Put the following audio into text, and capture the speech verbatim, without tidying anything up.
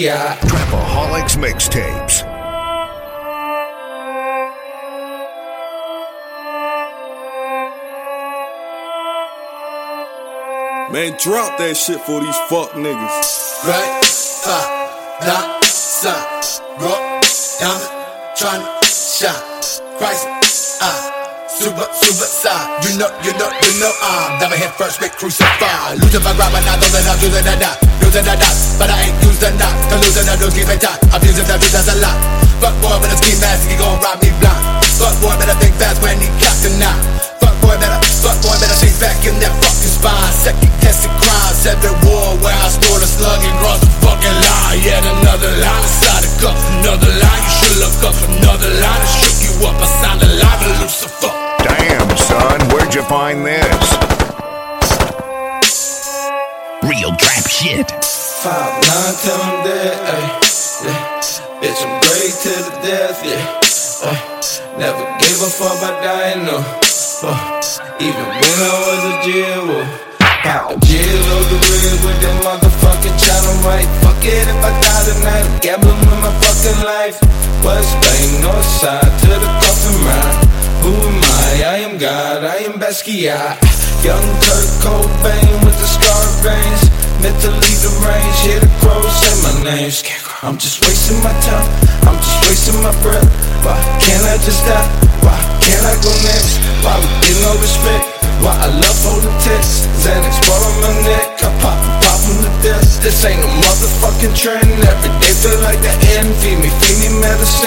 Basquiat. Trapaholics Mixtapes. Man, drop that shit for these fuck niggas. Right, five, nine, son, rock, diamond, tryna shine, Christ, ah, super, super side. You know, you know, you know, I'm never hit first with crucified. Losing my grab, and I know that I'm losing a knot, losing a knot, but I ain't using a knot. The losing I don't keep it tight. I'm using that bitch as a lot. Fuck boy, when I ski mask, he gon' rob me blind. Fuck boy, better think fast when he cocked a knot. Fuck boy, better, fuck boy, better shake back in that fucking spine. Second guessing crimes, every war where I stored a slug and crossed the fucking line. Yet another line inside the cup, another line. You should look up another line. I shook you up, I sound alive and Lucifer. Damn, son, where'd you find this? Real trap shit. Five, nine, till I'm dead, ayy, yeah. Bitch, I'm great to the death, yeah, ay. Never gave a fuck about dying, no, uh, even when I was a jail, pop a jail of the red with that motherfucking channel right. Fuck it if I die tonight, I'm gambling with my fucking life. West Bank, north side, to the coffin ride. Who am I? I am God, I am Basquiat. Young Kurt Cobain with the scar veins. Mentally deranged, hear the crows say my name. I'm just wasting my time, I'm just wasting my breath. Why can't I just die? Why can't I go next? Why we get no respect? Why I love holding texts? Xanax bar on my neck, I pop and pop from the death. This ain't a motherfucking trend. Every day feel like the end. Feed me, feed me medicine.